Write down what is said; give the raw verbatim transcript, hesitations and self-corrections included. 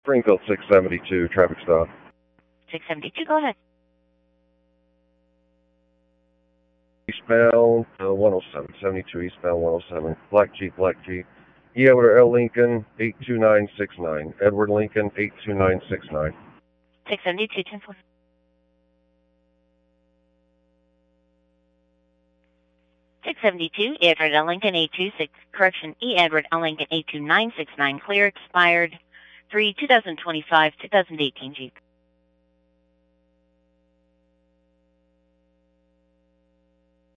Springfield six seventy-two, traffic stop. six seventy-two, go ahead. Eastbound uh, one oh seven, seventy-two eastbound one oh seven. Black Jeep, Black Jeep. E. Edward L. Lincoln, eight two nine six nine. Edward Lincoln, eight two nine six nine. six seventy-two, ten four. six seventy-two, Edward L. Lincoln, eight two six, correction, E. Edward L. Lincoln, eight two nine six nine, clear, expired, three, two thousand twenty-five, two thousand eighteen Jeep.